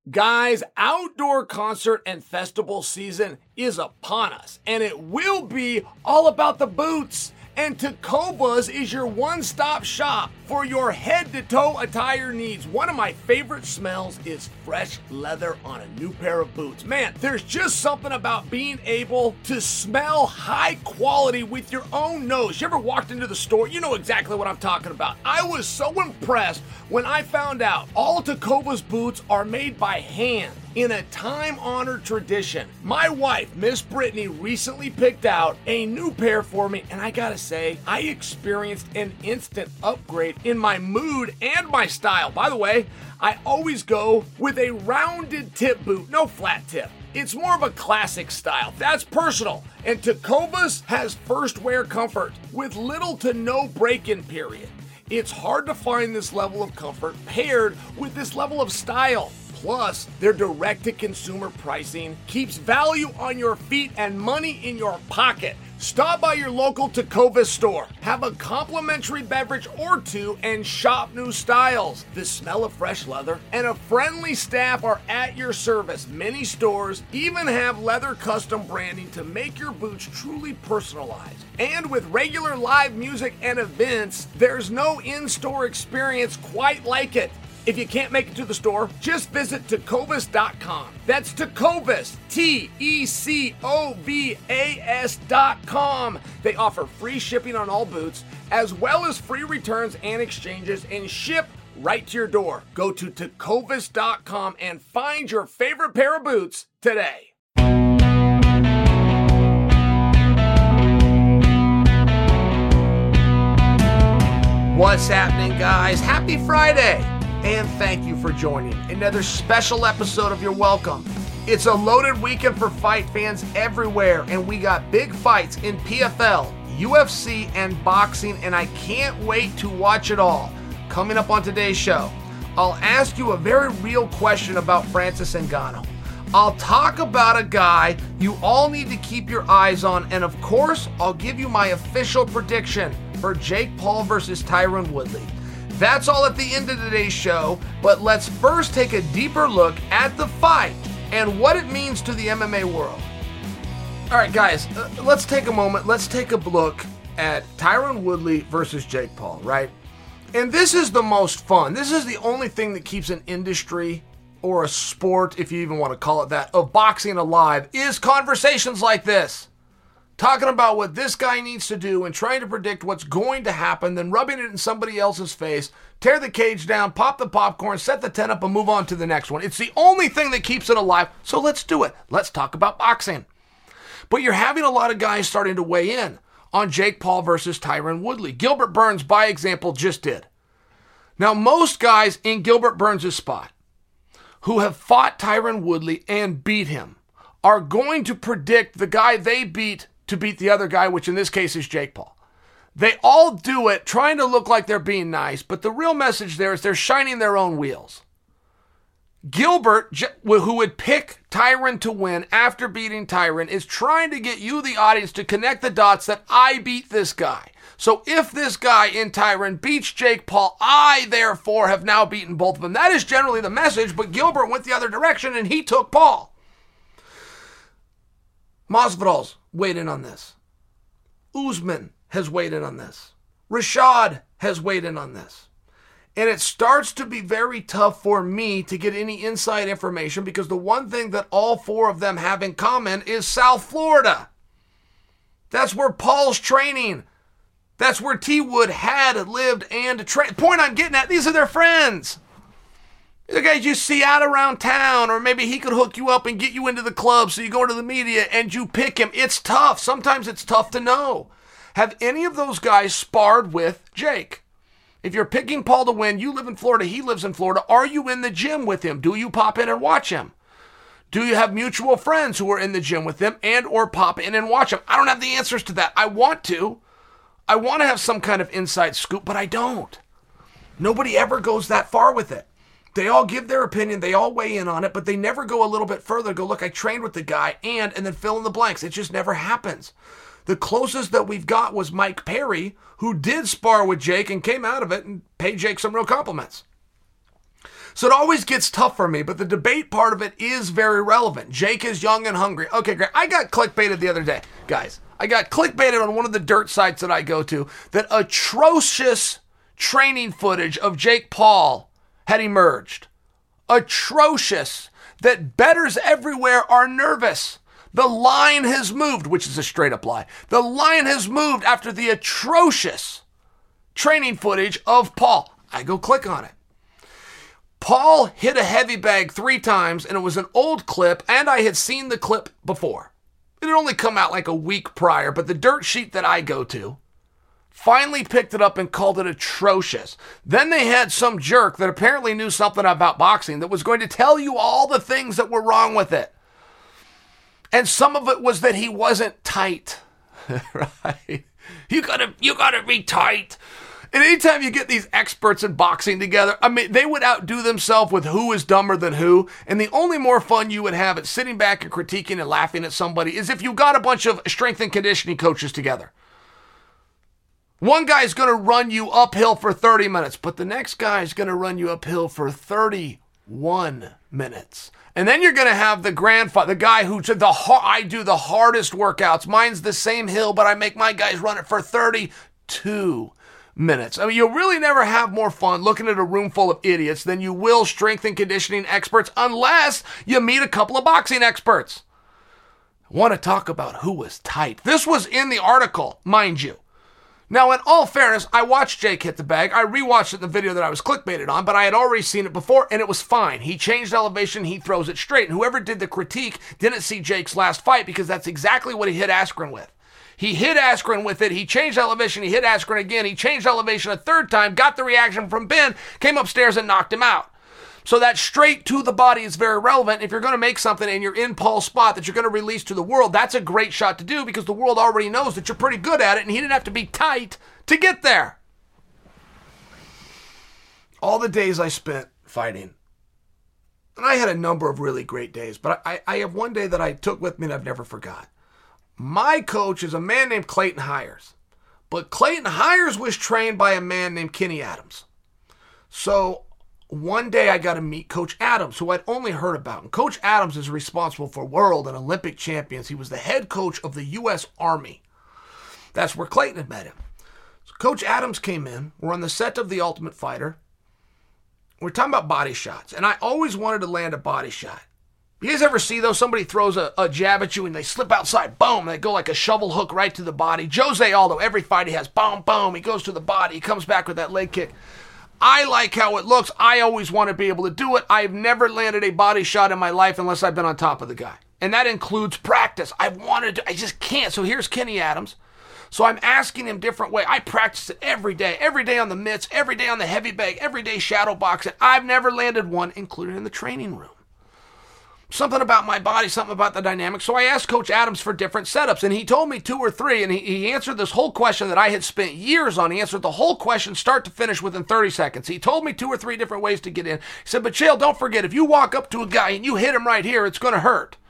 Guys, outdoor concert and festival season is upon us, and it will be all about the boots. And Tecovas is your one-stop shop for your head-to-toe attire needs. One of my favorite smells is fresh leather on a new pair of boots. Man, there's just something about being able to smell high quality with your own nose. You ever walked into the store? You know exactly what I'm talking about. I was so impressed when I found out all Tecovas boots are made by hand in a time-honored tradition. My wife, Miss Brittany, recently picked out a new pair for me, and I gotta say, I experienced an instant upgrade in my mood and my style. By the way, I always go with a rounded tip boot, no flat tip. It's more of a classic style. That's personal. And Tecovas has first wear comfort with little to no break-in period. It's hard to find this level of comfort paired with this level of style. Plus, their direct-to-consumer pricing keeps value on your feet and money in your pocket. Stop by your local Tecovas store, have a complimentary beverage or two, and shop new styles. The smell of fresh leather and a friendly staff are at your service. Many stores even have leather custom branding to make your boots truly personalized. And with regular live music and events, there's no in-store experience quite like it. If you can't make it to the store, just visit Tecovas.com. That's Tecovas, Tecovas.com. They offer free shipping on all boots, as well as free returns and exchanges, and ship right to your door. Go to Tecovas.com and find your favorite pair of boots today. What's happening, guys? Happy Friday! And thank you for joining another special episode of You're Welcome. It's a loaded weekend for fight fans everywhere, and we got big fights in PFL, UFC, and boxing, and I can't wait to watch it all. Coming up on today's show, I'll ask you a very real question about Francis Ngannou. I'll talk about a guy you all need to keep your eyes on, and of course, I'll give you my official prediction for Jake Paul versus Tyron Woodley. That's all at the end of today's show, but let's first take a deeper look at the fight and what it means to the MMA world. All right, guys, let's take a moment. Let's take a look at Tyron Woodley versus Jake Paul, right? And this is the most fun. This is the only thing that keeps an industry or a sport, if you even want to call it that, of boxing alive, is conversations like this. Talking about what this guy needs to do and trying to predict what's going to happen, then rubbing it in somebody else's face, tear the cage down, pop the popcorn, set the tent up, and move on to the next one. It's the only thing that keeps it alive, so let's do it. Let's talk about boxing. But you're having a lot of guys starting to weigh in on Jake Paul versus Tyron Woodley. Gilbert Burns, by example, just did. Now, most guys in Gilbert Burns' spot who have fought Tyron Woodley and beat him are going to predict the guy they beat to beat the other guy, which in this case is Jake Paul. They all do it trying to look like they're being nice, but the real message there is they're shining their own wheels. Gilbert, who would pick Tyron to win after beating Tyron, is trying to get you, the audience, to connect the dots that I beat this guy. So if this guy in Tyron beats Jake Paul, I therefore have now beaten both of them. That is generally the message, but Gilbert went the other direction and he took Paul. Masvidal's weighed in on this. Usman has weighed in on this. Rashad has weighed in on this. And it starts to be very tough for me to get any inside information because the one thing that all four of them have in common is South Florida. That's where Paul's training. That's where T. Wood had lived and trained. Point I'm getting at, these are their friends. The guys you see out around town, or maybe he could hook you up and get you into the club so you go to the media and you pick him. It's tough. Sometimes it's tough to know. Have any of those guys sparred with Jake? If you're picking Paul to win, you live in Florida, he lives in Florida. Are you in the gym with him? Do you pop in and watch him? Do you have mutual friends who are in the gym with him and or pop in and watch him? I don't have the answers to that. I want to. I want to have some kind of inside scoop, but I don't. Nobody ever goes that far with it. They all give their opinion, they all weigh in on it, but they never go a little bit further, go, look, I trained with the guy, and then fill in the blanks. It just never happens. The closest that we've got was Mike Perry, who did spar with Jake and came out of it and paid Jake some real compliments. So it always gets tough for me, but the debate part of it is very relevant. Jake is young and hungry. Okay, great. I got clickbaited the other day, guys. I got clickbaited on one of the dirt sites that I go to that atrocious training footage of Jake Paul had emerged. Atrocious. That bettors everywhere are nervous. The line has moved, which is a straight up lie. The line has moved after the atrocious training footage of Paul. I go click on it. Paul hit a heavy bag 3 times, and it was an old clip, and I had seen the clip before. It had only come out like a week prior, but the dirt sheet that I go to finally picked it up and called it atrocious. Then they had some jerk that apparently knew something about boxing that was going to tell you all the things that were wrong with it. And some of it was that he wasn't tight. Right? You gotta be tight. And anytime you get these experts in boxing together, I mean, they would outdo themselves with who is dumber than who. And the only more fun you would have at sitting back and critiquing and laughing at somebody is if you got a bunch of strength and conditioning coaches together. One guy's going to run you uphill for 30 minutes, but the next guy is going to run you uphill for 31 minutes. And then you're going to have the grandfather, the guy who said, I do the hardest workouts. Mine's the same hill, but I make my guys run it for 32 minutes. I mean, you'll really never have more fun looking at a room full of idiots than you will strength and conditioning experts unless you meet a couple of boxing experts. I want to talk about who was tight. This was in the article, mind you. Now, in all fairness, I watched Jake hit the bag. I rewatched it in the video that I was clickbaited on, but I had already seen it before, and it was fine. He changed elevation, he throws it straight. And whoever did the critique didn't see Jake's last fight because that's exactly what he hit Askren with. He hit Askren with it. He changed elevation. He hit Askren again. He changed elevation a third time, got the reaction from Ben, came upstairs and knocked him out. So that straight to the body is very relevant. If you're going to make something and you're in Paul's spot that you're going to release to the world, that's a great shot to do because the world already knows that you're pretty good at it and he didn't have to be tight to get there. All the days I spent fighting, and I had a number of really great days, but I have one day that I took with me and I've never forgot. My coach is a man named Clayton Hires, but Clayton Hires was trained by a man named Kenny Adams. So one day I got to meet Coach Adams, who I'd only heard about. And Coach Adams is responsible for world and Olympic champions. He was the head coach of the U.S. Army. That's where Clayton had met him. So Coach Adams came in. We're on the set of The Ultimate Fighter. We're talking about body shots. And I always wanted to land a body shot. You guys ever see, though, somebody throws a jab at you and they slip outside, boom, they go like a shovel hook right to the body. Jose Aldo, every fight he has, boom, boom, he goes to the body. He comes back with that leg kick. I like how it looks. I always want to be able to do it. I've never landed a body shot in my life unless I've been on top of the guy. And that includes practice. I I just can't. So here's Kenny Adams. So I'm asking him different way. I practice it every day on the mitts, every day on the heavy bag, every day shadow boxing. I've never landed one, including in the training room. Something about my body, something about the dynamics. So I asked Coach Adams for different setups, and he told me 2 or 3, and he answered this whole question that I had spent years on. He answered the whole question start to finish within 30 seconds. He told me 2 or 3 different ways to get in. He said, but Chael, don't forget, if you walk up to a guy and you hit him right here, it's going to hurt.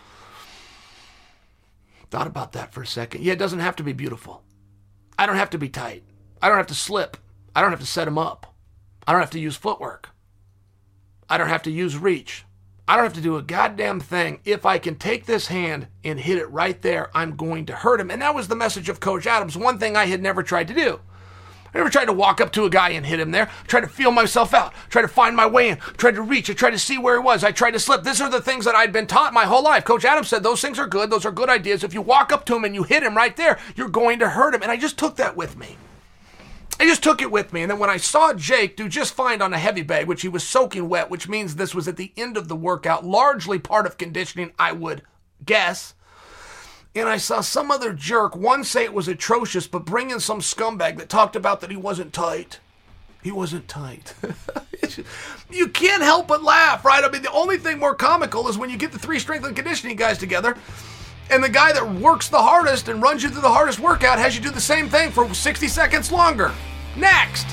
Thought about that for a second. Yeah, it doesn't have to be beautiful. I don't have to be tight. I don't have to slip. I don't have to set him up. I don't have to use footwork. I don't have to use reach. I don't have to do a goddamn thing. If I can take this hand and hit it right there, I'm going to hurt him. And that was the message of Coach Adams. One thing I had never tried to do. I never tried to walk up to a guy and hit him there. I tried to feel myself out. I tried to find my way in. I tried to reach. I tried to see where he was. I tried to slip. These are the things that I'd been taught my whole life. Coach Adams said those things are good. Those are good ideas. If you walk up to him and you hit him right there, you're going to hurt him. And I just took that with me. I just took it with me, and then when I saw Jake do just fine on a heavy bag, which he was soaking wet, which means this was at the end of the workout, largely part of conditioning, I would guess, and I saw some other jerk, one say it was atrocious, but bring in some scumbag that talked about that he wasn't tight. He wasn't tight. You can't help but laugh, right? I mean, the only thing more comical is when you get the 3 strength and conditioning guys together, and the guy that works the hardest and runs you through the hardest workout has you do the same thing for 60 seconds longer. Next.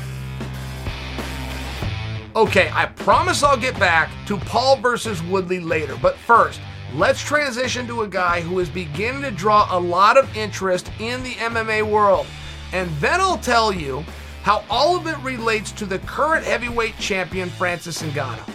Okay, I promise I'll get back to Paul versus Woodley later, but first, let's transition to a guy who is beginning to draw a lot of interest in the MMA world. And then I'll tell you how all of it relates to the current heavyweight champion, Francis Ngannou.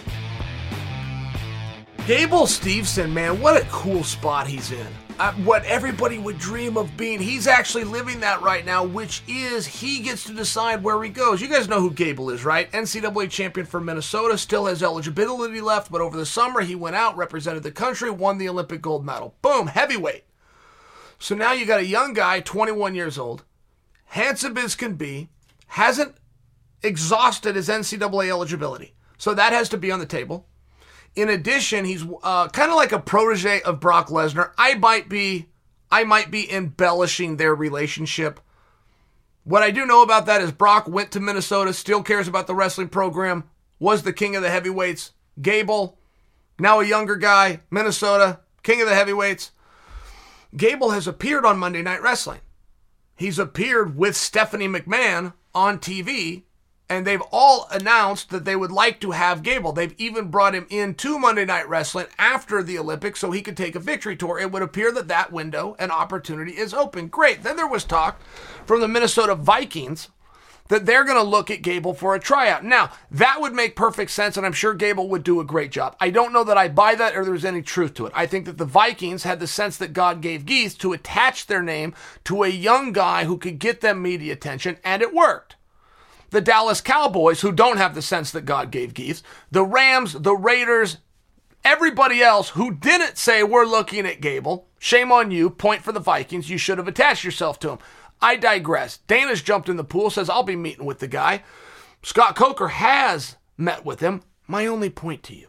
Gable Steveson, man, what a cool spot he's in. What everybody would dream of being. He's actually living that right now, which is he gets to decide where he goes. You guys know who Gable is, right? NCAA champion for Minnesota, still has eligibility left, but over the summer he went out, represented the country, won the Olympic gold medal. Boom, heavyweight. So now you got a young guy, 21 years old, handsome as can be, hasn't exhausted his NCAA eligibility. So that has to be on the table. In addition, he's kind of like a protege of Brock Lesnar. I might be embellishing their relationship. What I do know about that is Brock went to Minnesota, still cares about the wrestling program, was the king of the heavyweights. Gable, now a younger guy, Minnesota, king of the heavyweights. Gable has appeared on Monday Night Wrestling. He's appeared with Stephanie McMahon on TV, and they've all announced that they would like to have Gable. They've even brought him into Monday Night Wrestling after the Olympics so he could take a victory tour. It would appear that that window and opportunity is open. Great. Then there was talk from the Minnesota Vikings that they're going to look at Gable for a tryout. Now, that would make perfect sense, and I'm sure Gable would do a great job. I don't know that I buy that or there's any truth to it. I think that the Vikings had the sense that God gave Geese to attach their name to a young guy who could get them media attention, and it worked. The Dallas Cowboys, who don't have the sense that God gave Geese, the Rams, the Raiders, everybody else who didn't say we're looking at Gable, shame on you, point for the Vikings, you should have attached yourself to him. I digress. Dana's jumped in the pool, says I'll be meeting with the guy. Scott Coker has met with him. My only point to you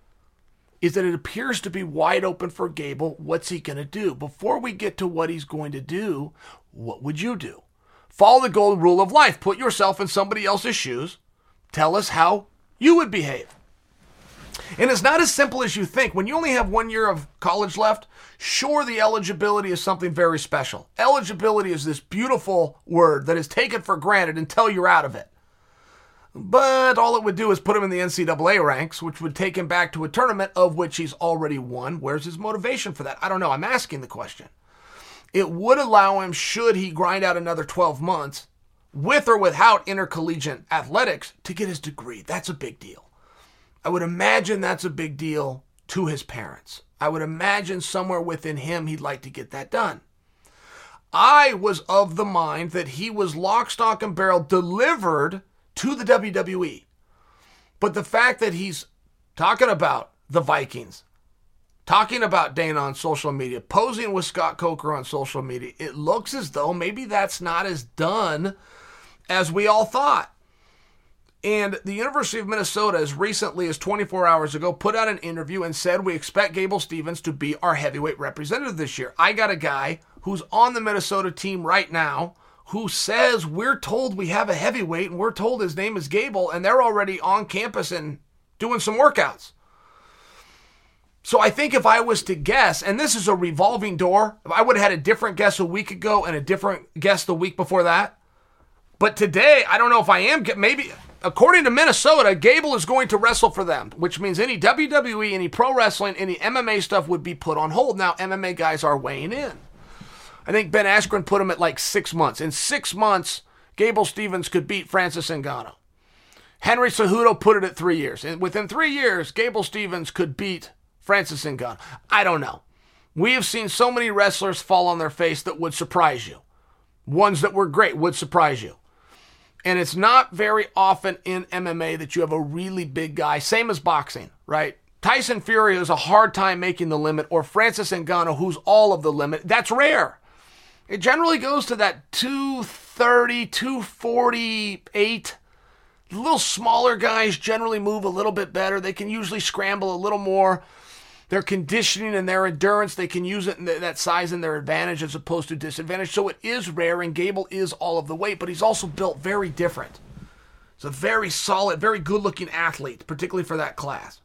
is that it appears to be wide open for Gable. What's he going to do? Before we get to what he's going to do, what would you do? Follow the golden rule of life. Put yourself in somebody else's shoes. Tell us how you would behave. And it's not as simple as you think. When you only have 1 year of college left, sure, the eligibility is something very special. Eligibility is this beautiful word that is taken for granted until you're out of it. But all it would do is put him in the NCAA ranks, which would take him back to a tournament of which he's already won. Where's his motivation for that? I don't know. I'm asking the question. It would allow him, should he grind out another 12 months, with or without intercollegiate athletics, to get his degree. That's a big deal. I would imagine that's a big deal to his parents. I would imagine somewhere within him he'd like to get that done. I was of the mind that he was lock, stock, and barrel delivered to the WWE. But the fact that he's talking about the Vikings, talking about Dana on social media, posing with Scott Coker on social media, it looks as though maybe that's not as done as we all thought. And the University of Minnesota, as recently as 24 hours ago, put out an interview and said, we expect Gable Steveson to be our heavyweight representative this year. I got a guy who's on the Minnesota team right now who says, we're told we have a heavyweight and we're told his name is Gable, and they're already on campus and doing some workouts. So I think if I was to guess, and this is a revolving door, if I would have had a different guess a week ago and a different guess the week before that. But today, I don't know if I am, maybe, according to Minnesota, Gable is going to wrestle for them, which means any WWE, any pro wrestling, any MMA stuff would be put on hold. Now, MMA guys are weighing in. I think Ben Askren put him at like 6 months. In 6 months, Gable Steveson could beat Francis Ngannou. Henry Cejudo put it at 3 years. And within 3 years, Gable Steveson could beat Francis Ngannou. I don't know. We have seen so many wrestlers fall on their face that would surprise you. Ones that were great would surprise you. And it's not very often in MMA that you have a really big guy, same as boxing, right? Tyson Fury has a hard time making the limit, or Francis Ngannou, who's all of the limit. That's rare. It generally goes to that 230, 248. The little smaller guys generally move a little bit better. They can usually scramble a little more. Their conditioning and their endurance, they can use it in that size in their advantage as opposed to disadvantage. So it is rare, and Gable is all of the weight, but he's also built very different. He's a very solid, very good-looking athlete, particularly for that class.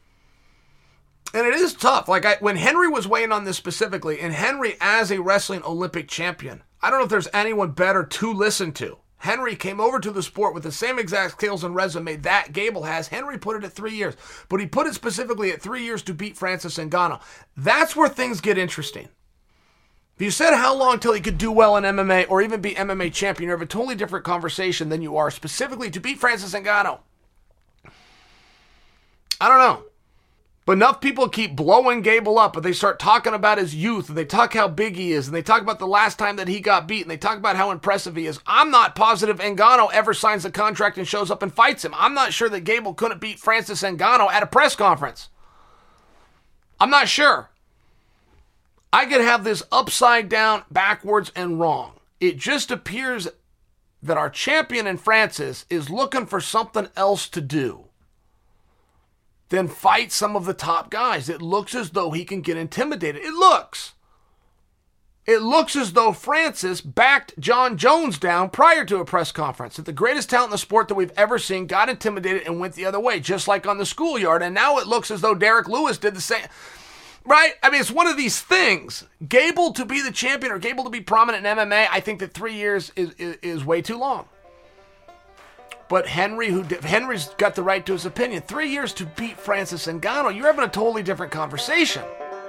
And it is tough. When Henry was weighing on this specifically, and Henry as a wrestling Olympic champion, I don't know if there's anyone better to listen to. Henry came over to the sport with the same exact skills and resume that Gable has. Henry put it at 3 years, but he put it specifically at 3 years to beat Francis Ngannou. That's where things get interesting. If you said how long till he could do well in MMA or even be MMA champion, you have a totally different conversation than you are specifically to beat Francis Ngannou. I don't know. But enough people keep blowing Gable up, but they start talking about his youth, and they talk how big he is, and they talk about the last time that he got beat, and they talk about how impressive he is. I'm not positive Ngannou ever signs a contract and shows up and fights him. I'm not sure that Gable couldn't beat Francis Ngannou at a press conference. I'm not sure. I could have this upside down, backwards, and wrong. It just appears that our champion in Francis is looking for something else to do than fight some of the top guys. It looks as though he can get intimidated. It looks as though Francis backed John Jones down prior to a press conference. That the greatest talent in the sport that we've ever seen got intimidated and went the other way, just like on the schoolyard. And now it looks as though Derek Lewis did the same. Right? I mean, it's one of these things. Gable to be the champion or Gable to be prominent in MMA, I think that 3 years is way too long. But Henry's got the right to his opinion. 3 years to beat Francis Ngannou, you're having a totally different conversation.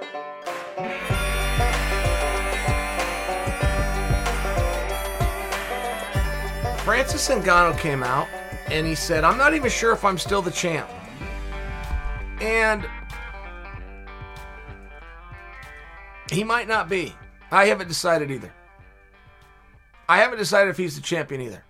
Francis Ngannou came out and he said, I'm not even sure if I'm still the champ. And he might not be. I haven't decided either. I haven't decided if he's the champion either.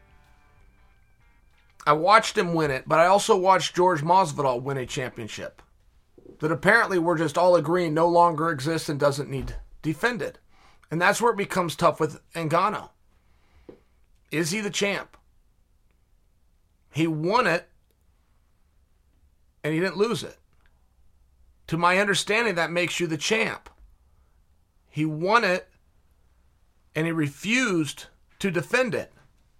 I watched him win it, but I also watched George Masvidal win a championship that apparently we're just all agreeing no longer exists and doesn't need defended. And that's where it becomes tough with Ngannou. Is he the champ? He won it, and he didn't lose it. To my understanding, that makes you the champ. He won it, and he refused to defend it.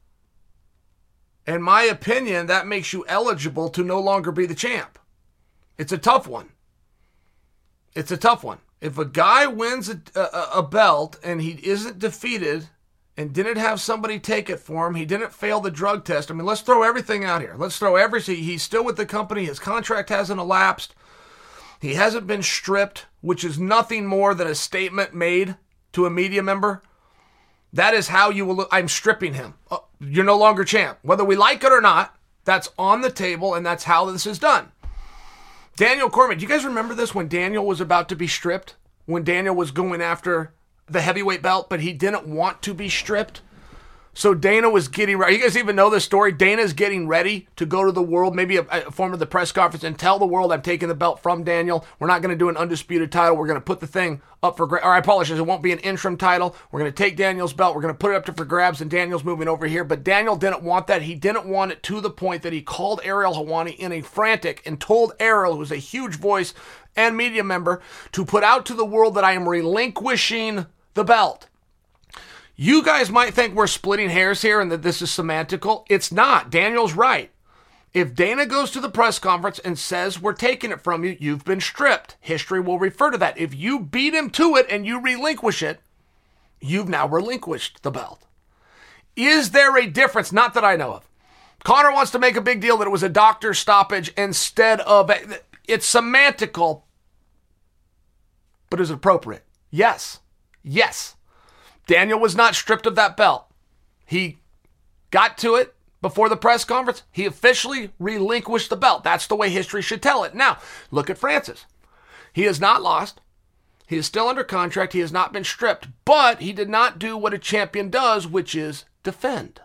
In my opinion, that makes you eligible to no longer be the champ. It's a tough one. It's a tough one. If a guy wins a belt and he isn't defeated and didn't have somebody take it for him, he didn't fail the drug test. I mean, let's throw everything out here. Let's throw everything. He's still with the company. His contract hasn't elapsed. He hasn't been stripped, which is nothing more than a statement made to a media member. That is how you will look. I'm stripping him. You're no longer champ. Whether we like it or not, that's on the table, and that's how this is done. Daniel Cormier, do you guys remember this when Daniel was about to be stripped? When Daniel was going after the heavyweight belt, but he didn't want to be stripped? So Dana was getting ready. You guys even know this story? Dana's getting ready to go to the world, maybe a form of the press conference, and tell the world, I'm taking the belt from Daniel. We're not going to do an undisputed title. We're going to put the thing up for grabs. Or I apologize, it won't be an interim title. We're going to take Daniel's belt. We're going to put it up for grabs, and Daniel's moving over here. But Daniel didn't want that. He didn't want it to the point that he called Ariel Helwani in a frantic and told Ariel, who's a huge voice and media member, to put out to the world that I am relinquishing the belt. You guys might think we're splitting hairs here and that this is semantical. It's not. Daniel's right. If Dana goes to the press conference and says, we're taking it from you, you've been stripped. History will refer to that. If you beat him to it and you relinquish it, you've now relinquished the belt. Is there a difference? Not that I know of. Connor wants to make a big deal that it was a doctor stoppage instead of... It's semantical, but is it appropriate? Yes. Yes. Daniel was not stripped of that belt. He got to it before the press conference. He officially relinquished the belt. That's the way history should tell it. Now, look at Francis. He has not lost. He is still under contract. He has not been stripped, but he did not do what a champion does, which is defend.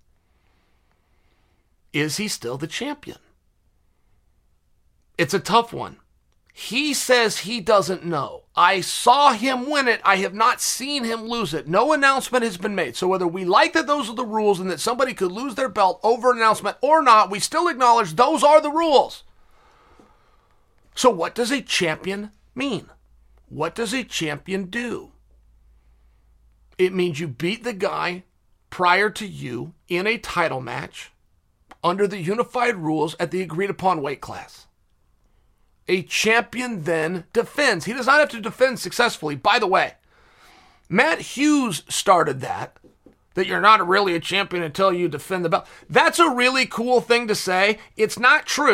Is he still the champion? It's a tough one. He says he doesn't know. I saw him win it. I have not seen him lose it. No announcement has been made. So whether we like that those are the rules and that somebody could lose their belt over an announcement or not, we still acknowledge those are the rules. So what does a champion mean? What does a champion do? It means you beat the guy prior to you in a title match under the unified rules at the agreed upon weight class. A champion then defends. He does not have to defend successfully. By the way, Matt Hughes started that you're not really a champion until you defend the belt. That's a really cool thing to say. It's not true.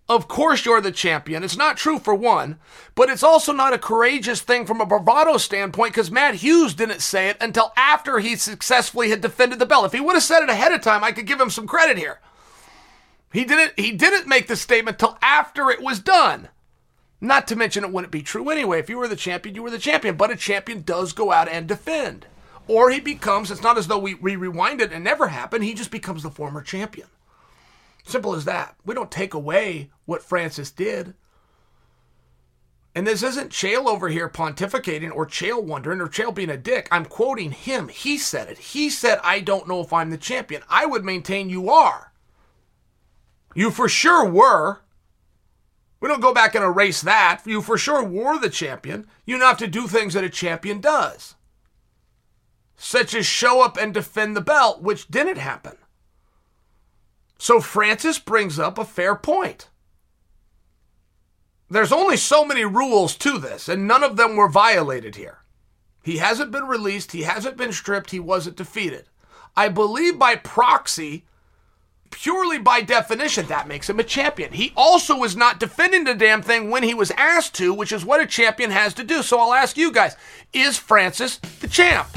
Of course you're the champion. It's not true for one, but it's also not a courageous thing from a bravado standpoint because Matt Hughes didn't say it until after he successfully had defended the belt. If he would have said it ahead of time, I could give him some credit here. He didn't make the statement till after it was done. Not to mention it wouldn't be true anyway. If you were the champion, you were the champion. But a champion does go out and defend. Or he becomes, it's not as though we rewind it and never happened. He just becomes the former champion. Simple as that. We don't take away what Francis did. And this isn't Chael over here pontificating or Chael wondering or Chael being a dick. I'm quoting him. He said it. He said, I don't know if I'm the champion. I would maintain you are. You for sure were. We don't go back and erase that. You for sure were the champion. You know have to do things that a champion does. Such as show up and defend the belt, which didn't happen. So Francis brings up a fair point. There's only so many rules to this, and none of them were violated here. He hasn't been released, he hasn't been stripped, he wasn't defeated. I believe by proxy, purely by definition, that makes him a champion. He also was not defending the damn thing when he was asked to, which is what a champion has to do. So I'll ask you guys, is Francis the champ?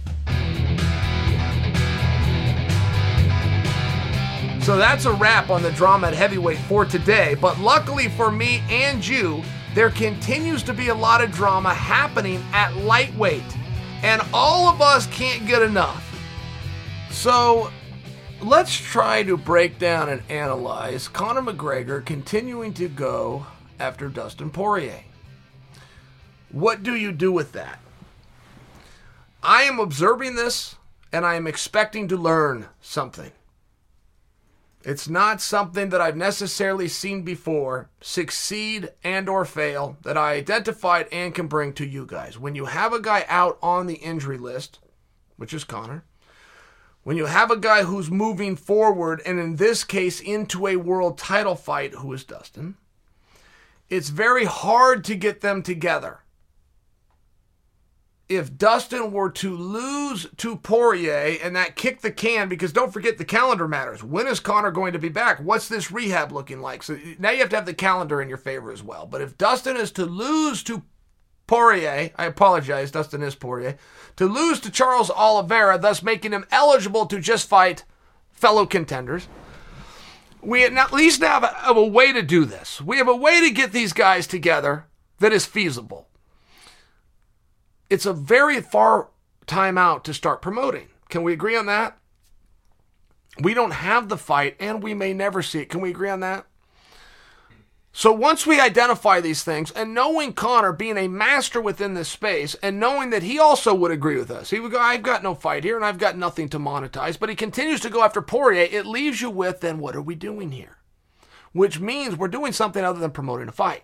So that's a wrap on the drama at heavyweight for today, but luckily for me and you, there continues to be a lot of drama happening at lightweight, and all of us can't get enough. So let's try to break down and analyze Conor McGregor continuing to go after Dustin Poirier. What do you do with that? I am observing this, and I am expecting to learn something. It's not something that I've necessarily seen before, succeed and or fail, that I identified and can bring to you guys. When you have a guy out on the injury list, which is Conor, when you have a guy who's moving forward, and in this case into a world title fight, who is Dustin, it's very hard to get them together. If Dustin were to lose to Poirier and that kicked the can, because don't forget the calendar matters. When is Conor going to be back? What's this rehab looking like? So now you have to have the calendar in your favor as well. But if Dustin is to lose to Poirier, I apologize, Dustin is Poirier, to lose to Charles Oliveira, thus making him eligible to just fight fellow contenders, we at least have a way to do this. We have a way to get these guys together that is feasible. It's a very far time out to start promoting. Can we agree on that? We don't have the fight, and we may never see it. Can we agree on that? So once we identify these things, and knowing Conor being a master within this space, and knowing that he also would agree with us, he would go, I've got no fight here, and I've got nothing to monetize, but he continues to go after Poirier, it leaves you with, then what are we doing here? Which means we're doing something other than promoting a fight.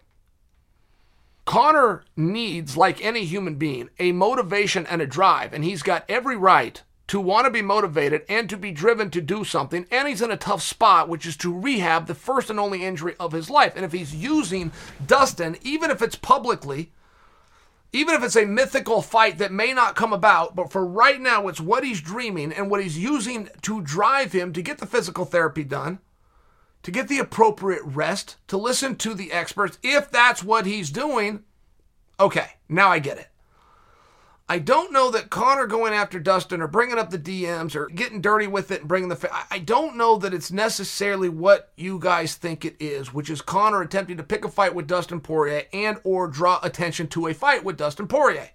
Conor needs, like any human being, a motivation and a drive, and he's got every right to want to be motivated and to be driven to do something, and he's in a tough spot, which is to rehab the first and only injury of his life. And if he's using Dustin, even if it's publicly, even if it's a mythical fight that may not come about, but for right now, it's what he's dreaming and what he's using to drive him to get the physical therapy done, to get the appropriate rest, to listen to the experts. If that's what he's doing, okay, now I get it. I don't know that Conor going after Dustin or bringing up the DMs or getting dirty with it and bringing I don't know that it's necessarily what you guys think it is, which is Conor attempting to pick a fight with Dustin Poirier and or draw attention to a fight with Dustin Poirier.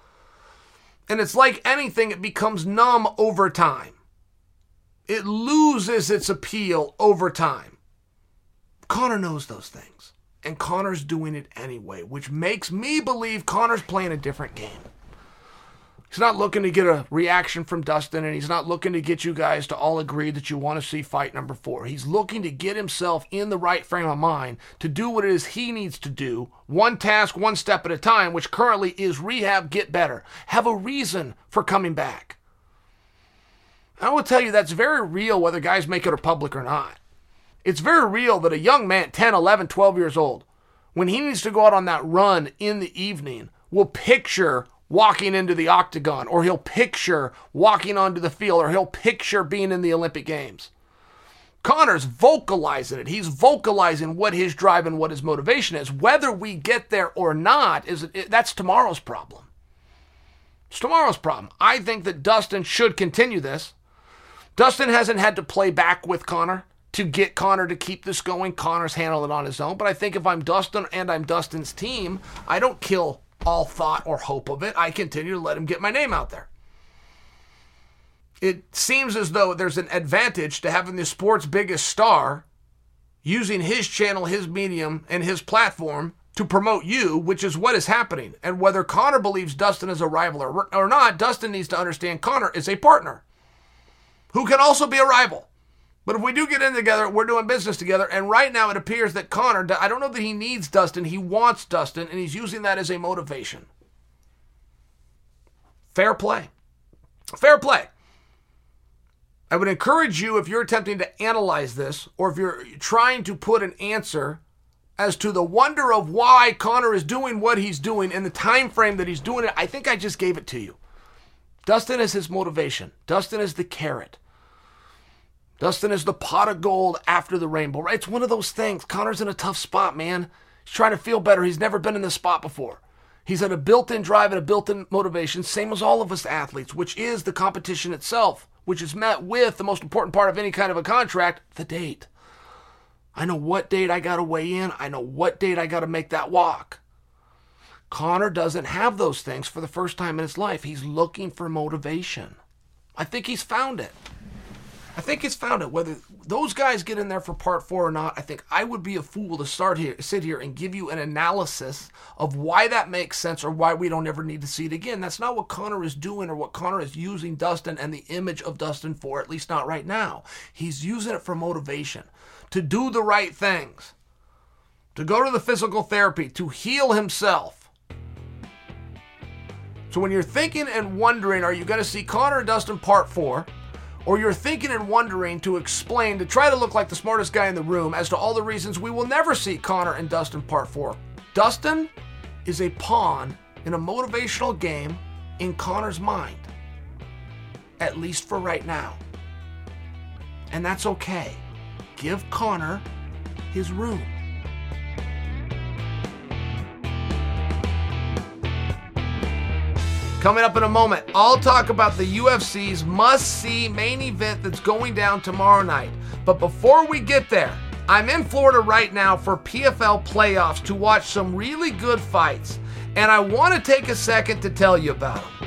And it's like anything, it becomes numb over time. It loses its appeal over time. Conor knows those things, and Conor's doing it anyway, which makes me believe Conor's playing a different game. He's not looking to get a reaction from Dustin, and he's not looking to get you guys to all agree that you want to see fight number 4. He's looking to get himself in the right frame of mind to do what it is he needs to do, one task, one step at a time, which currently is rehab, get better, have a reason for coming back. I will tell you that's very real whether guys make it public or not. It's very real that a young man, 10, 11, 12 years old, when he needs to go out on that run in the evening, will picture walking into the octagon, or he'll picture walking onto the field, or he'll picture being in the Olympic Games. Conor's vocalizing it. He's vocalizing what his drive and what his motivation is. Whether we get there or not, that's tomorrow's problem. It's tomorrow's problem. I think that Dustin should continue this. Dustin hasn't had to play back with Conor to get Conor to keep this going. Conor's handled it on his own. But I think if I'm Dustin and I'm Dustin's team, I don't kill all thought or hope of it. I continue to let him get my name out there. It seems as though there's an advantage to having the sport's biggest star using his channel, his medium, and his platform to promote you, which is what is happening. And whether Conor believes Dustin is a rival or not, Dustin needs to understand Conor is a partner who can also be a rival. But if we do get in together, we're doing business together. And right now it appears that Conor, I don't know that he needs Dustin. He wants Dustin, and he's using that as a motivation. Fair play. Fair play. I would encourage you, if you're attempting to analyze this, or if you're trying to put an answer as to the wonder of why Conor is doing what he's doing in the time frame that he's doing it, I think I just gave it to you. Dustin is his motivation. Dustin is the carrot. Dustin is the pot of gold after the rainbow, right? It's one of those things. Conor's in a tough spot, man. He's trying to feel better. He's never been in this spot before. He's had a built-in drive and a built-in motivation, same as all of us athletes, which is the competition itself, which is met with the most important part of any kind of a contract, the date. I know what date I got to weigh in. I know what date I got to make that walk. Conor doesn't have those things for the first time in his life. He's looking for motivation. I think he's found it. Whether those guys get in there for part 4 or not, I think I would be a fool to sit here and give you an analysis of why that makes sense or why we don't ever need to see it again. That's not what Conor is doing or what Conor is using Dustin and the image of Dustin for, at least not right now. He's using it for motivation, to do the right things, to go to the physical therapy, to heal himself. So when you're thinking and wondering, are you going to see Conor and Dustin part 4? Or you're thinking and wondering to explain, to try to look like the smartest guy in the room as to all the reasons we will never see Conor and Dustin part 4. Dustin is a pawn in a motivational game in Conor's mind. At least for right now. And that's okay. Give Conor his room. Coming up in a moment, I'll talk about the UFC's must-see main event that's going down tomorrow night. But before we get there, I'm in Florida right now for PFL playoffs to watch some really good fights. And I want to take a second to tell you about them.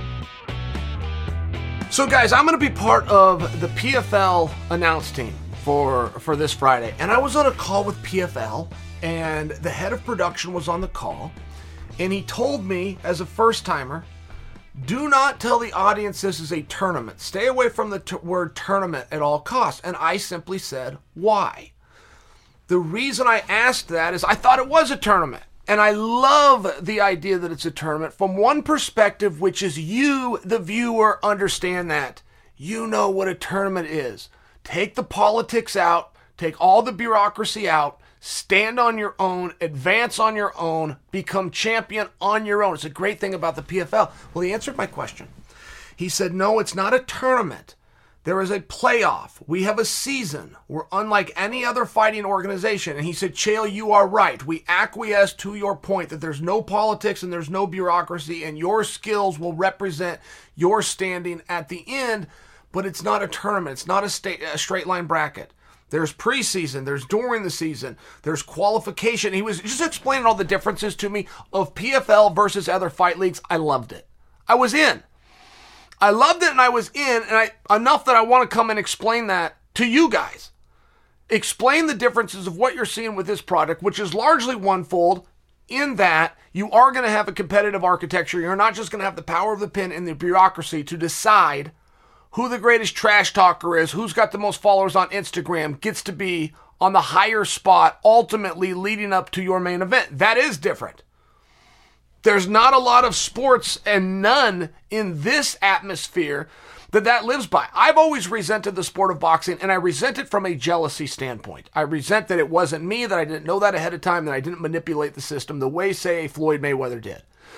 So guys, I'm going to be part of the PFL announce team for this Friday. And I was on a call with PFL, and the head of production was on the call. And he told me, as a first-timer, do not tell the audience this is a tournament. Stay away from the word tournament at all costs. And I simply said, why? The reason I asked that is I thought it was a tournament. And I love the idea that it's a tournament from one perspective, which is you, the viewer, understand that. You know what a tournament is. Take the politics out. Take all the bureaucracy out. Stand on your own, advance on your own, become champion on your own. It's a great thing about the PFL. Well, he answered my question. He said, no, it's not a tournament. There is a playoff. We have a season. We're unlike any other fighting organization. And he said, Chael, you are right. We acquiesce to your point that there's no politics and there's no bureaucracy, and your skills will represent your standing at the end, but it's not a tournament. It's not a straight line bracket. There's preseason, there's during the season, there's qualification. He was just explaining all the differences to me of PFL versus other fight leagues. I loved it. I was in. I loved it and I was in, and enough that I want to come and explain that to you guys. Explain the differences of what you're seeing with this product, which is largely onefold in that you are going to have a competitive architecture. You're not just going to have the power of the pen and the bureaucracy to decide who the greatest trash talker is, who's got the most followers on Instagram, gets to be on the higher spot, ultimately leading up to your main event. That is different. There's not a lot of sports, and none in this atmosphere, that lives by. I've always resented the sport of boxing, and I resent it from a jealousy standpoint. I resent that it wasn't me, that I didn't know that ahead of time, that I didn't manipulate the system the way, say, Floyd Mayweather did.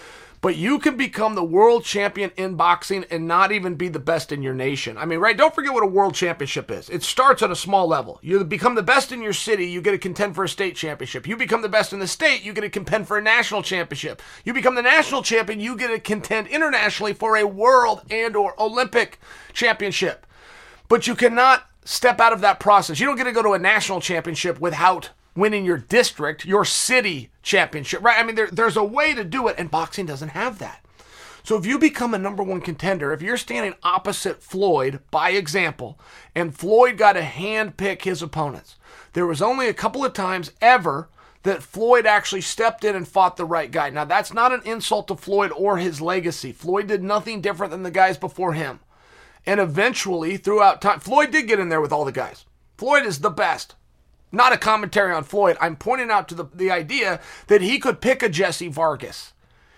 But you can become the world champion in boxing and not even be the best in your nation. I mean, right? Don't forget what a world championship is. It starts at a small level. You become the best in your city, you get to contend for a state championship. You become the best in the state, you get to contend for a national championship. You become the national champion, you get to contend internationally for a world and or Olympic championship. But you cannot step out of that process. You don't get to go to a national championship without winning your district, your city championship, right? I mean, there's a way to do it, and boxing doesn't have that. So if you become a number one contender, if you're standing opposite Floyd, by example, and Floyd got to handpick his opponents, there was only a couple of times ever that Floyd actually stepped in and fought the right guy. Now, that's not an insult to Floyd or his legacy. Floyd did nothing different than the guys before him. And eventually, throughout time, Floyd did get in there with all the guys. Floyd is the best. Not a commentary on Floyd. I'm pointing out to the idea that he could pick a Jesse Vargas.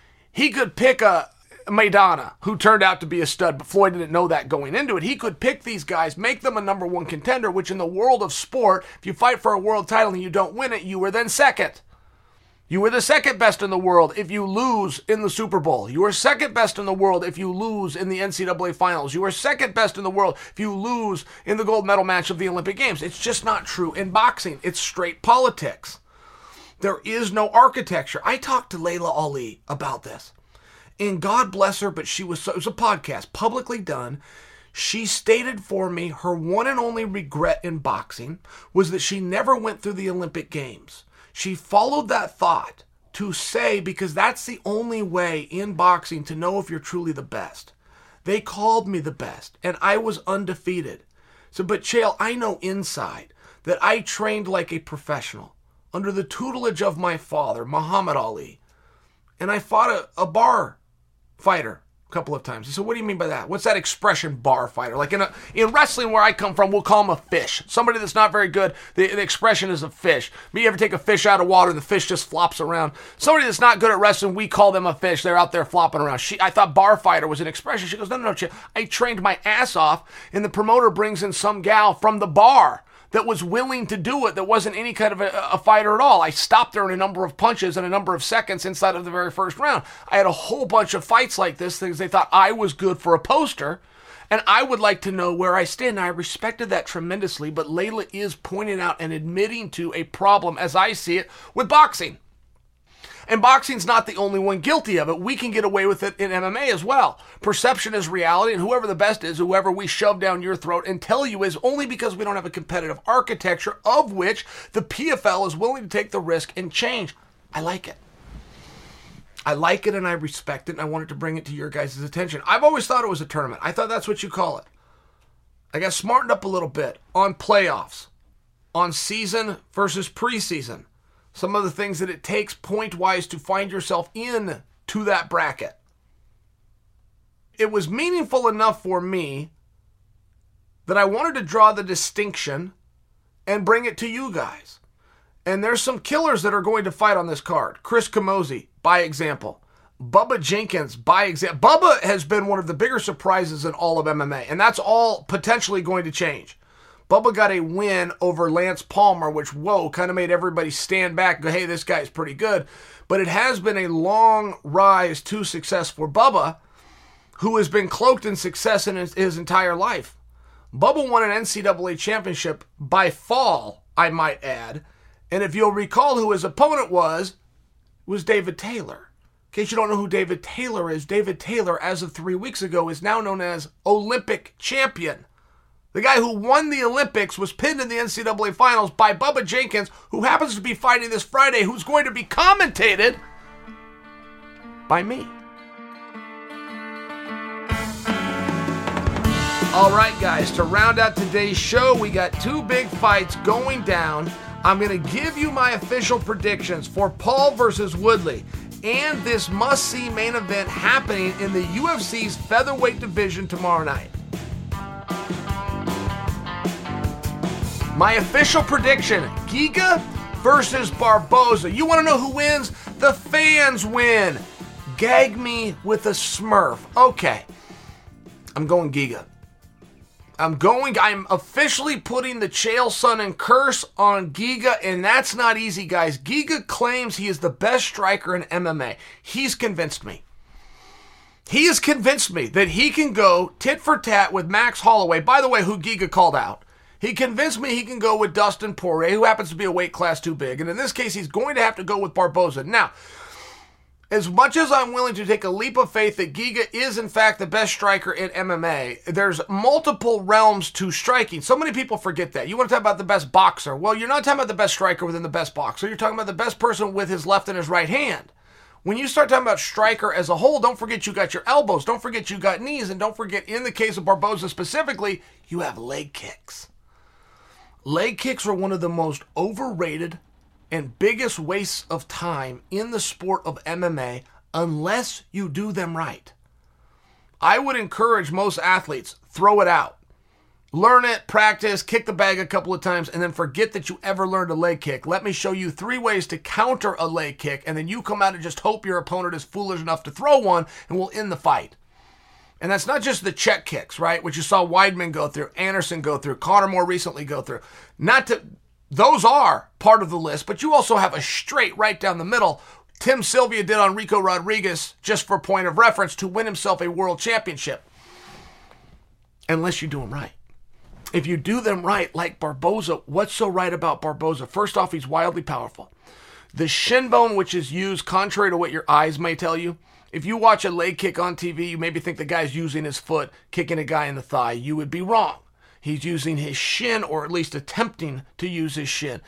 He could pick a Maidana, who turned out to be a stud, but Floyd didn't know that going into it. He could pick these guys, make them a number one contender, which in the world of sport, if you fight for a world title and you don't win it, you were then second. You were the second best in the world if you lose in the Super Bowl. You were second best in the world if you lose in the NCAA finals. You were second best in the world if you lose in the gold medal match of the Olympic Games. It's just not true in boxing. It's straight politics. There is no architecture. I talked to Layla Ali about this. And God bless her, but it was a podcast publicly done. She stated for me her one and only regret in boxing was that she never went through the Olympic Games. She followed that thought to say, because that's the only way in boxing to know if you're truly the best. They called me the best, and I was undefeated. So, but Chael, I know inside that I trained like a professional under the tutelage of my father, Muhammad Ali. And I fought a bar fighter a couple of times. He said, what do you mean by that? What's that expression, bar fighter? Like in wrestling where I come from, we'll call him a fish. Somebody that's not very good, the expression is a fish. You ever take a fish out of water and the fish just flops around? Somebody that's not good at wrestling, we call them a fish. They're out there flopping around. I thought bar fighter was an expression. She goes, no, I trained my ass off, and the promoter brings in some gal from the bar that was willing to do it, that wasn't any kind of a fighter at all. I stopped her in a number of punches in a number of seconds inside of the very first round. I had a whole bunch of fights like this because they thought I was good for a poster, and I would like to know where I stand. I respected that tremendously, but Layla is pointing out and admitting to a problem, as I see it, with boxing. And boxing's not the only one guilty of it. We can get away with it in MMA as well. Perception is reality, and whoever the best is, whoever we shove down your throat and tell you is, only because we don't have a competitive architecture of which the PFL is willing to take the risk and change. I like it. I like it and I respect it, and I wanted to bring it to your guys' attention. I've always thought it was a tournament. I thought that's what you call it. I got smartened up a little bit on playoffs, on season versus preseason. Some of the things that it takes point-wise to find yourself in to that bracket. It was meaningful enough for me that I wanted to draw the distinction and bring it to you guys. And there's some killers that are going to fight on this card. Chris Camozzi, by example. Bubba Jenkins, by example. Bubba has been one of the bigger surprises in all of MMA, and that's all potentially going to change. Bubba got a win over Lance Palmer, which, kind of made everybody stand back and go, hey, this guy's pretty good. But it has been a long rise to success for Bubba, who has been cloaked in success in his entire life. Bubba won an NCAA championship by fall, I might add. And if you'll recall who his opponent was David Taylor. In case you don't know who David Taylor is, David Taylor, as of 3 weeks ago, is now known as Olympic champion. The guy who won the Olympics was pinned in the NCAA finals by Bubba Jenkins, who happens to be fighting this Friday, who's going to be commentated by me. All right, guys, to round out today's show, we got two big fights going down. I'm going to give you my official predictions for Paul versus Woodley and this must-see main event happening in the UFC's featherweight division tomorrow night. My official prediction, Giga versus Barboza. You want to know who wins? The fans win. Gag me with a smurf. Okay, I'm going Giga. I'm officially putting the Chael Sonnen curse on Giga, and that's not easy, guys. Giga claims he is the best striker in MMA. He's convinced me. He has convinced me that he can go tit for tat with Max Holloway, by the way, who Giga called out. He convinced me he can go with Dustin Poirier, who happens to be a weight class too big. And in this case, he's going to have to go with Barboza. Now, as much as I'm willing to take a leap of faith that Giga is, in fact, the best striker in MMA, there's multiple realms to striking. So many people forget that. You want to talk about the best boxer. Well, you're not talking about the best striker within the best boxer. You're talking about the best person with his left and his right hand. When you start talking about striker as a whole, don't forget you got your elbows. Don't forget you got knees. And don't forget, in the case of Barboza specifically, you have leg kicks. Leg kicks are one of the most overrated and biggest wastes of time in the sport of MMA unless you do them right. I would encourage most athletes, throw it out. Learn it, practice, kick the bag a couple of times, and then forget that you ever learned a leg kick. Let me show you 3 ways to counter a leg kick, and then you come out and just hope your opponent is foolish enough to throw one, and we'll end the fight. And that's not just the check kicks, right, which you saw Weidman go through, Anderson go through, Conor more recently go through. Those are part of the list, but you also have a straight right down the middle. Tim Sylvia did on Rico Rodriguez, just for point of reference, to win himself a world championship. Unless you do them right. If you do them right, like Barboza, what's so right about Barboza? First off, he's wildly powerful. The shin bone, which is used contrary to what your eyes may tell you, if you watch a leg kick on TV, you maybe think the guy's using his foot, kicking a guy in the thigh. You would be wrong. He's using his shin, or at least attempting to use his shin.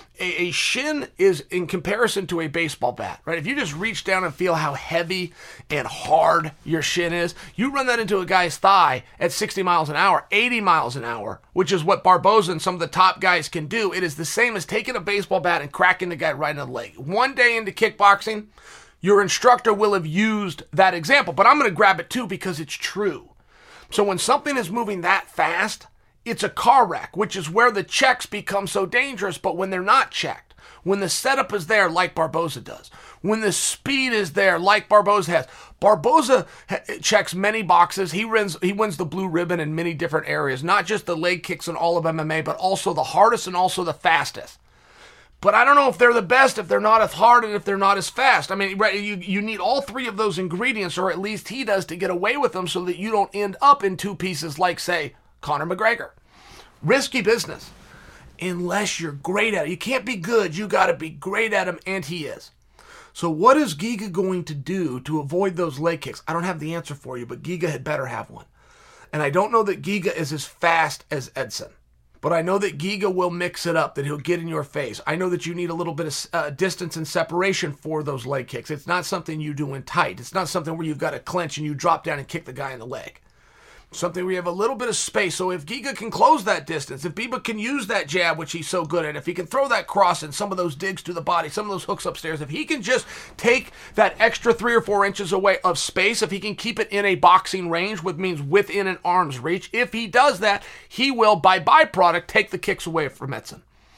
A shin is in comparison to a baseball bat, right? If you just reach down and feel how heavy and hard your shin is, you run that into a guy's thigh at 60 miles an hour, 80 miles an hour, which is what Barboza and some of the top guys can do. It is the same as taking a baseball bat and cracking the guy right in the leg. One day into kickboxing, your instructor will have used that example, but I'm going to grab it too because it's true. So when something is moving that fast, it's a car wreck, which is where the checks become so dangerous, but when they're not checked, when the setup is there like Barboza does, when the speed is there like Barboza has. Barboza checks many boxes. He wins the blue ribbon in many different areas, not just the leg kicks in all of MMA, but also the hardest and also the fastest. But I don't know if they're the best, if they're not as hard, and if they're not as fast. I mean, you need all 3 of those ingredients, or at least he does, to get away with them so that you don't end up in 2 pieces like, say, Conor McGregor. Risky business. Unless you're great at it. You can't be good. You got to be great at them, and he is. So what is Giga going to do to avoid those leg kicks? I don't have the answer for you, but Giga had better have one. And I don't know that Giga is as fast as Edson. But I know that Giga will mix it up, that he'll get in your face. I know that you need a little bit of distance and separation for those leg kicks. It's not something you do in tight. It's not something where you've got to clench and you drop down and kick the guy in the leg. Something where you have a little bit of space. So if Giga can close that distance, if Biba can use that jab, which he's so good at, if he can throw that cross and some of those digs to the body, some of those hooks upstairs, if he can just take that extra 3 or 4 inches away of space, if he can keep it in a boxing range, which means within an arm's reach, if he does that, he will, by byproduct, take the kicks away from Edson.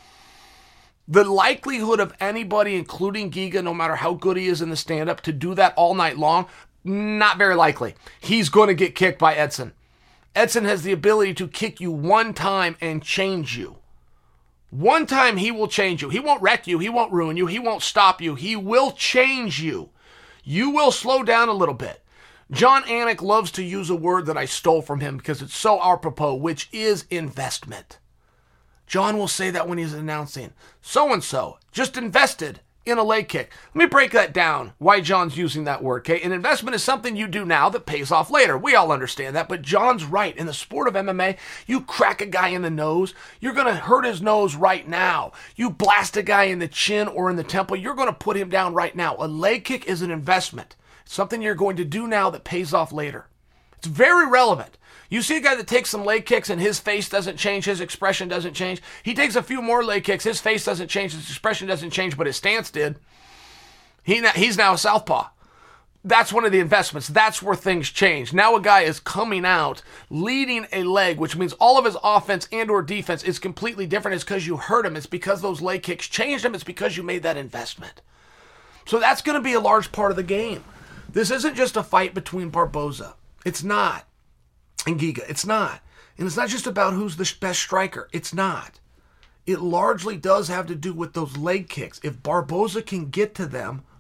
The likelihood of anybody, including Giga, no matter how good he is in the stand-up, to do that all night long, not very likely. He's going to get kicked by Edson. Edson has the ability to kick you one time and change you. One time he will change you. He won't wreck you. He won't ruin you. He won't stop you. He will change you. You will slow down a little bit. John Anik loves to use a word that I stole from him because it's so apropos, which is investment. John will say that when he's announcing, so-and-so just invested in a leg kick. Let me break that down, why John's using that word, okay? An investment is something you do now that pays off later. We all understand that, but John's right. In the sport of MMA, you crack a guy in the nose, you're going to hurt his nose right now. You blast a guy in the chin or in the temple, you're going to put him down right now. A leg kick is an investment. It's something you're going to do now that pays off later. It's very relevant. You see a guy that takes some leg kicks and his face doesn't change, his expression doesn't change. He takes a few more leg kicks, his face doesn't change, his expression doesn't change, but his stance did. He's now a southpaw. That's one of the investments. That's where things change. Now a guy is coming out, leading a leg, which means all of his offense and or defense is completely different. It's because you hurt him. It's because those leg kicks changed him. It's because you made that investment. So that's going to be a large part of the game. This isn't just a fight between Barboza. It's not. And Giga, it's not. And it's not just about who's the best striker. It's not. It largely does have to do with those leg kicks. If Barboza can get to them,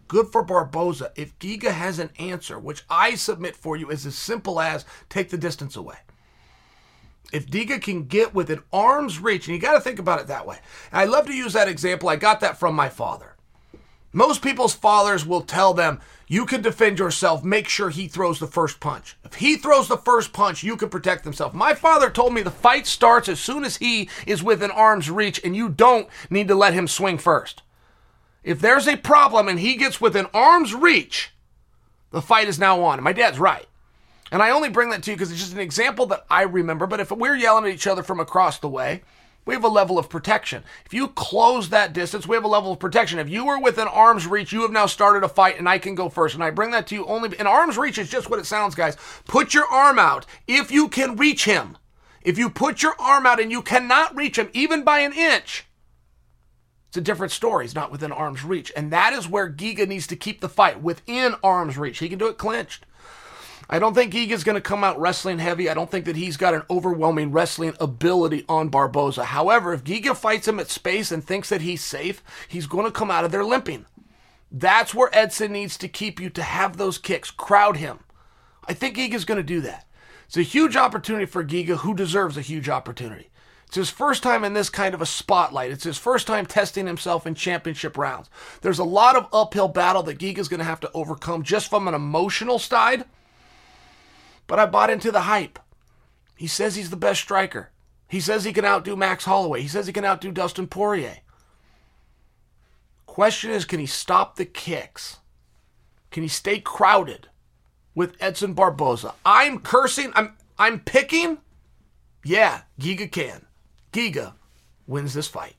good for Barboza if Giga has an answer, which I submit for you is as simple as take the distance away. If Giga can get within arm's reach, and you got to think about it that way. And I love to use that example. I got that from my father. Most people's fathers will tell them, you can defend yourself, make sure he throws the first punch. If he throws the first punch, you can protect himself. My father told me the fight starts as soon as he is within arm's reach, and you don't need to let him swing first. If there's a problem and he gets within arm's reach, the fight is now on. And my dad's right. And I only bring that to you because it's just an example that I remember. But if we're yelling at each other from across the way, we have a level of protection. If you close that distance, we have a level of protection. If you were within arm's reach, you have now started a fight and I can go first. And I bring that to you only, and arm's reach is just what it sounds, guys. Put your arm out if you can reach him. If you put your arm out and you cannot reach him, even by an inch, it's a different story. He's not within arm's reach. And that is where Giga needs to keep the fight, within arm's reach. He can do it clinched. I don't think Giga's going to come out wrestling heavy. I don't think that he's got an overwhelming wrestling ability on Barboza. However, if Giga fights him at space and thinks that he's safe, he's going to come out of there limping. That's where Edson needs to keep you, to have those kicks, crowd him. I think Giga's going to do that. It's a huge opportunity for Giga, who deserves a huge opportunity. It's his first time in this kind of a spotlight. It's his first time testing himself in championship rounds. There's a lot of uphill battle that Giga's going to have to overcome just from an emotional side. But I bought into the hype. He says he's the best striker. He says he can outdo Max Holloway. He says he can outdo Dustin Poirier. Question is, can he stop the kicks? Can he stay crowded with Edson Barboza? I'm cursing. I'm picking. Yeah, Giga can. Giga wins this fight.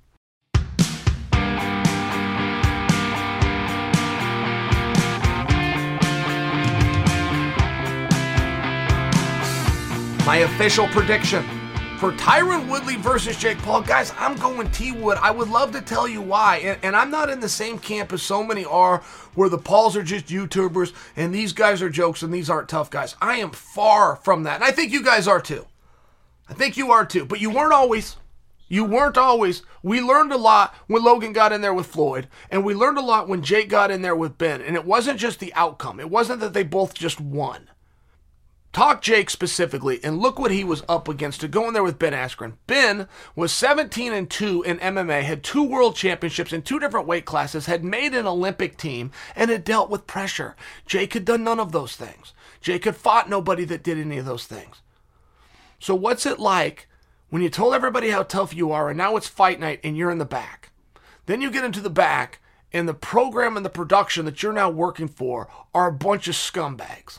My official prediction for Tyron Woodley versus Jake Paul. Guys, I'm going T-Wood. I would love to tell you why. And I'm not in the same camp as so many are, where the Pauls are just YouTubers and these guys are jokes and these aren't tough guys. I am far from that. And I think you guys are too. I think you are too. But you weren't always. You weren't always. We learned a lot when Logan got in there with Floyd. And we learned a lot when Jake got in there with Ben. And it wasn't just the outcome. It wasn't that they both just won. Talk Jake specifically, and look what he was up against to go in there with Ben Askren. Ben was 17-2 in MMA, had 2 world championships in 2 different weight classes, had made an Olympic team, and had dealt with pressure. Jake had done none of those things. Jake had fought nobody that did any of those things. So what's it like when you told everybody how tough you are, and now it's fight night, and you're in the back? Then you get into the back, and the program and the production that you're now working for are a bunch of scumbags.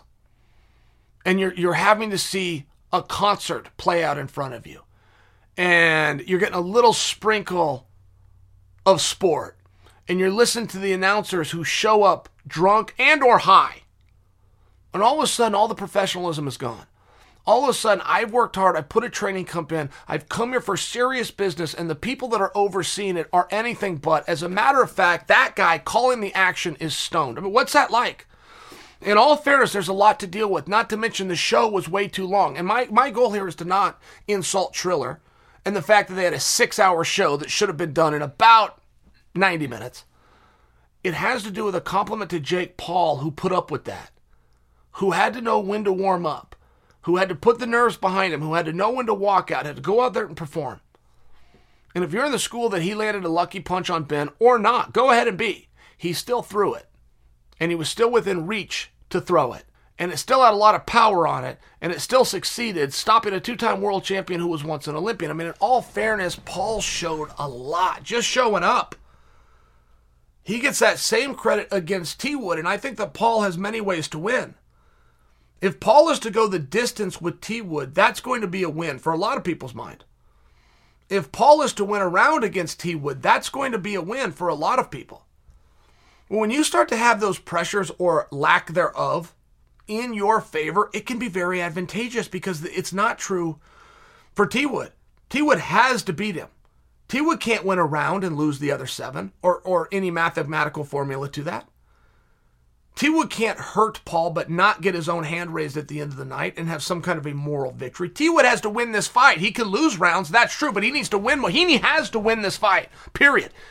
And you're having to see a concert play out in front of you. And you're getting a little sprinkle of sport. And you're listening to the announcers who show up drunk and or high. And all of a sudden, all the professionalism is gone. All of a sudden, I've worked hard. I've put a training camp in. I've come here for serious business. And the people that are overseeing it are anything but. As a matter of fact, that guy calling the action is stoned. I mean, what's that like? In all fairness, there's a lot to deal with, not to mention the show was way too long. And my goal here is to not insult Triller and the fact that they had a 6-hour show that should have been done in about 90 minutes. It has to do with a compliment to Jake Paul, who put up with that, who had to know when to warm up, who had to put the nerves behind him, who had to know when to walk out, had to go out there and perform. And if you're in the school that he landed a lucky punch on Ben, or not, go ahead and be. He still threw it. And he was still within reach to throw it. And it still had a lot of power on it. And it still succeeded, stopping a 2-time world champion who was once an Olympian. I mean, in all fairness, Paul showed a lot, just showing up. He gets that same credit against T-Wood, and I think that Paul has many ways to win. If Paul is to go the distance with T-Wood, that's going to be a win for a lot of people's mind. If Paul is to win a round against T-Wood, that's going to be a win for a lot of people. When you start to have those pressures or lack thereof in your favor, it can be very advantageous because it's not true for T-Wood. T-Wood has to beat him. T-Wood can't win a round and lose the other 7 or any mathematical formula to that. T-Wood can't hurt Paul but not get his own hand raised at the end of the night and have some kind of a moral victory. T-Wood has to win this fight. He can lose rounds, that's true, but he needs to win. He has to win this fight, period.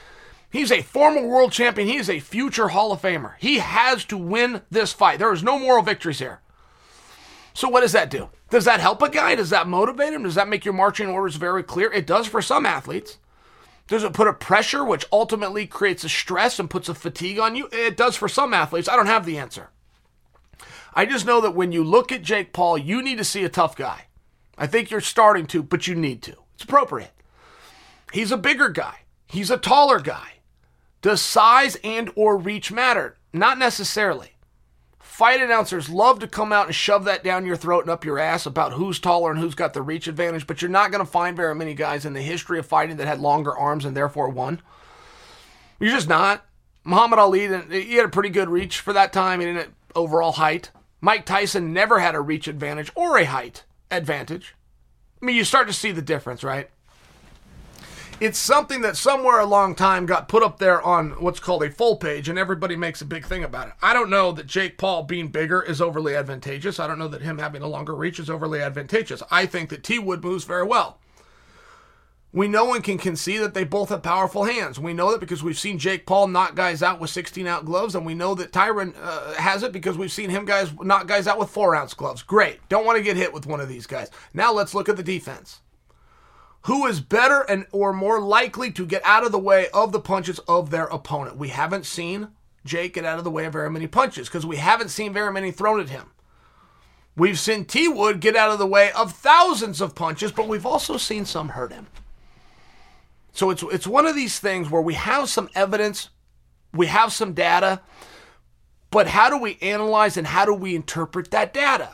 He's a former world champion. He is a future Hall of Famer. He has to win this fight. There is no moral victories here. So what does that do? Does that help a guy? Does that motivate him? Does that make your marching orders very clear? It does for some athletes. Does it put a pressure which ultimately creates a stress and puts a fatigue on you? It does for some athletes. I don't have the answer. I just know that when you look at Jake Paul, you need to see a tough guy. I think you're starting to, but you need to. It's appropriate. He's a bigger guy. He's a taller guy. Does size and or reach matter? Not necessarily. Fight announcers love to come out and shove that down your throat and up your ass about who's taller and who's got the reach advantage, but you're not going to find very many guys in the history of fighting that had longer arms and therefore won. You're just not. Muhammad Ali, he had a pretty good reach for that time. He didn't overall height. Mike Tyson never had a reach advantage or a height advantage. I mean, you start to see the difference, right? It's something that somewhere along time got put up there on what's called a full page, and everybody makes a big thing about it. I don't know that Jake Paul being bigger is overly advantageous. I don't know that him having a longer reach is overly advantageous. I think that T. Wood moves very well. We know and can concede that they both have powerful hands. We know that because we've seen Jake Paul knock guys out with 16-ounce gloves, and we know that Tyron has it because we've seen him knock guys out with 4-ounce gloves. Great. Don't want to get hit with one of these guys. Now let's look at the defense. Who is better and or more likely to get out of the way of the punches of their opponent? We haven't seen Jake get out of the way of very many punches because we haven't seen very many thrown at him. We've seen T. Wood get out of the way of thousands of punches, but we've also seen some hurt him. So it's one of these things where we have some evidence, we have some data, but how do we analyze and how do we interpret that data?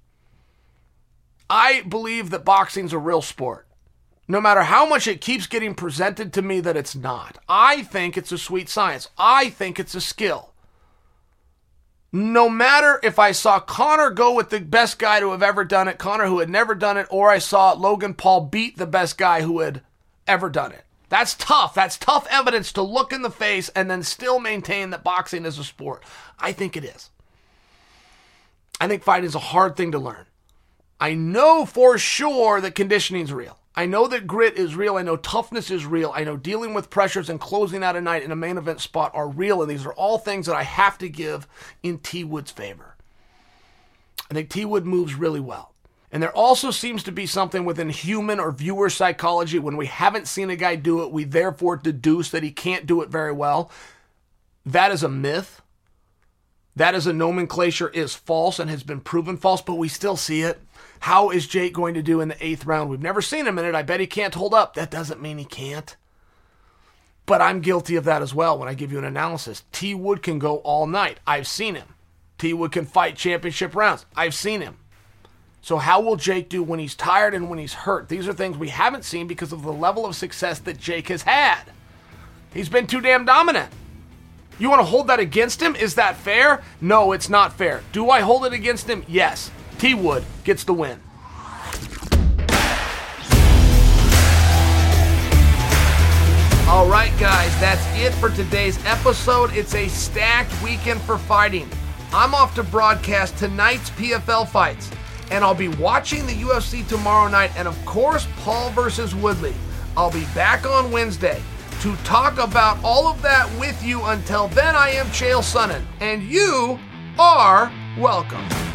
I believe that boxing's a real sport. No matter how much it keeps getting presented to me that it's not. I think it's a sweet science. I think it's a skill. No matter if I saw Conor go with the best guy to have ever done it, Conor who had never done it, or I saw Logan Paul beat the best guy who had ever done it. That's tough. That's tough evidence to look in the face and then still maintain that boxing is a sport. I think it is. I think fighting is a hard thing to learn. I know for sure that conditioning is real. I know that grit is real. I know toughness is real. I know dealing with pressures and closing out a night in a main event spot are real. And these are all things that I have to give in T. Wood's favor. I think T. Wood moves really well. And there also seems to be something within human or viewer psychology. When we haven't seen a guy do it, we therefore deduce that he can't do it very well. That is a myth. That is a nomenclature is false and has been proven false, but we still see it. How is Jake going to do in the 8th round? We've never seen him in it. I bet he can't hold up. That doesn't mean he can't. But I'm guilty of that as well when I give you an analysis. T. Wood can go all night. I've seen him. T. Wood can fight championship rounds. I've seen him. So how will Jake do when he's tired and when he's hurt? These are things we haven't seen because of the level of success that Jake has had. He's been too damn dominant. You want to hold that against him? Is that fair? No, it's not fair. Do I hold it against him? Yes. T. Wood gets the win. All right, guys, that's it for today's episode. It's a stacked weekend for fighting. I'm off to broadcast tonight's PFL fights, and I'll be watching the UFC tomorrow night, and of course, Paul versus Woodley. I'll be back on Wednesday to talk about all of that with you. Until then, I am Chael Sonnen, and you are welcome.